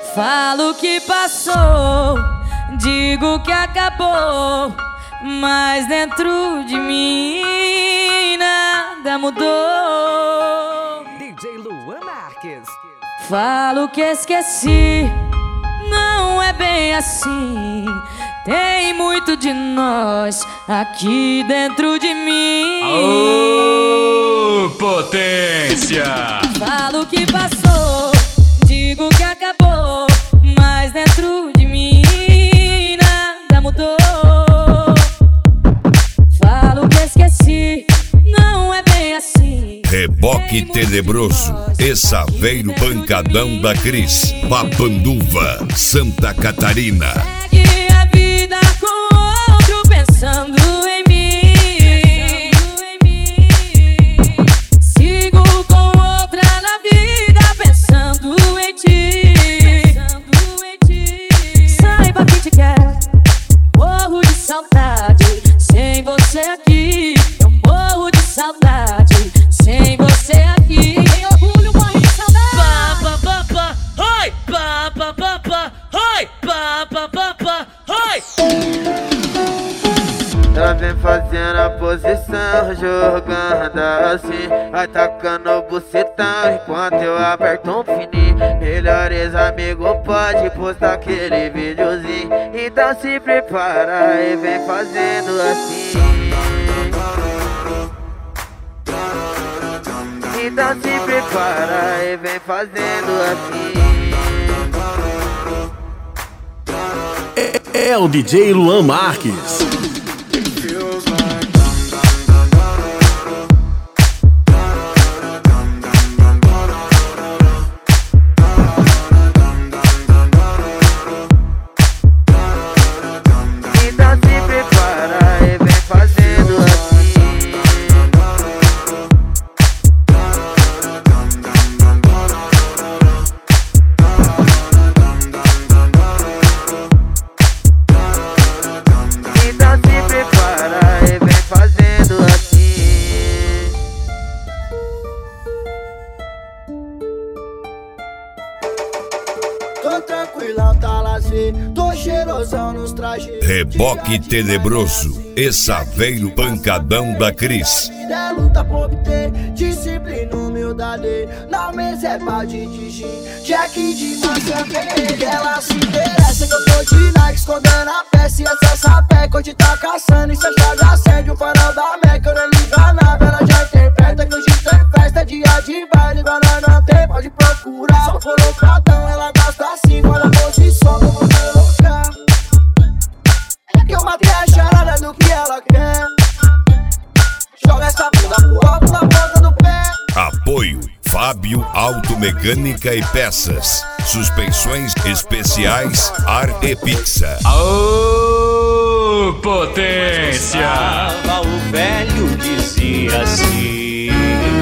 Falo que passou, digo que acabou, mas dentro de mim nada mudou. DJ Luan Marques. Falo que esqueci, não é bem assim. Tem muito de nós aqui dentro de mim. Aô, potência! Falo que passou, digo que acabou, mas dentro de mim nada mudou. Falo que esqueci, não é bem assim. Reboque Tenebroso e Saveiro Pancadão da Cris, Papanduva, Santa Catarina. Segue a vida com outro pensando em mim. Sigo com outra na vida pensando em ti. Saiba que te quero, morro de saudade. Sem você aqui, eu morro de saudade. Sem você aqui, tem orgulho, morre de saudade. Pa pa pa pa, oi, pa pa pa pa, oi, pa pa pa pa, oi. Ela vem fazendo a posição, jogando assim, vai tacando o bucetão enquanto eu aperto um fininho. Melhores amigos pode postar aquele videozinho, então se prepara e vem fazendo assim. Então se prepara e vem fazendo assim. É o DJ Luan Marques. Então se prepara e vem fazendo assim. Então se prepara e vem fazendo assim. Tô tranquilão, tá lazer, tô cheirosão nos trajes. Reboque Tenebroso e Saveiro Pancadão da Cris. É luta por obter disciplina, humildade. Na mesa é balde de gin, Jack de maçã verde. Ela se interessa que eu tô de Nike, escondendo a peça. E essa sapé que hoje tá caçando. E se a chave acende o farol da Meca, eu não ligo a nave. Ela já interpreta que hoje tem festa, dia de baile. Igual nós não tem, pode procurar. Só colocadão, ela gosta assim. Quando a posição, eu vou colocar. É que eu matei a charada do que ela quer. Joga essa bunda pro alto na ponta do pé. Apoio Fábio Automecânica e Peças. Suspensões especiais Ar e Pizza. Aô, potência! O velho dizia assim: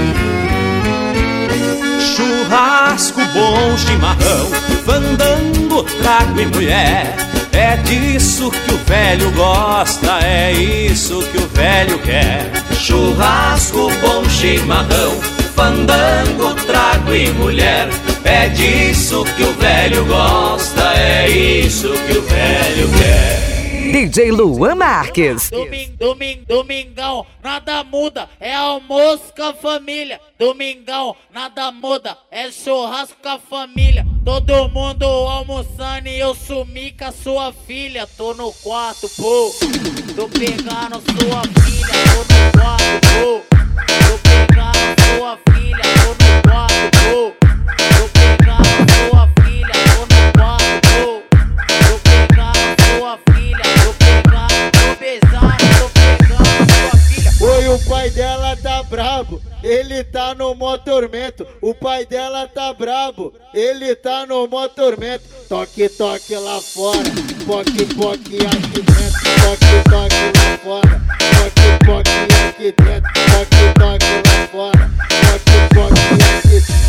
churrasco, bom chimarrão, fandango, trago e mulher. É disso que o velho gosta, é isso que o velho quer. Churrasco, bom chimarrão, fandango, trago e mulher. É disso que o velho gosta, é isso que o velho quer. DJ Luan Marques. Domingão, nada muda, é almoço com a família. Domingão, nada muda, é churrasco com a família. Todo mundo almoçando e eu sumi com a sua filha. Tô no quarto, pô, tô pegando sua filha. Tô no quarto, pô, tô pegando sua filha. Tô no quarto, pô, tô pegando sua filha. Tô no quarto, pô, tô pegando sua filha. Tô pegando, tô beijando, tô pegando sua filha. Oi, o pai dela tá brabo, ele tá no mó tormento. O pai dela tá brabo, ele tá no mó tormento. Toque, toque lá fora, poque, poque aqui dentro. Toque, toque lá fora, poque, poque aqui dentro. Toque, toque lá fora, poque, poque aqui dentro.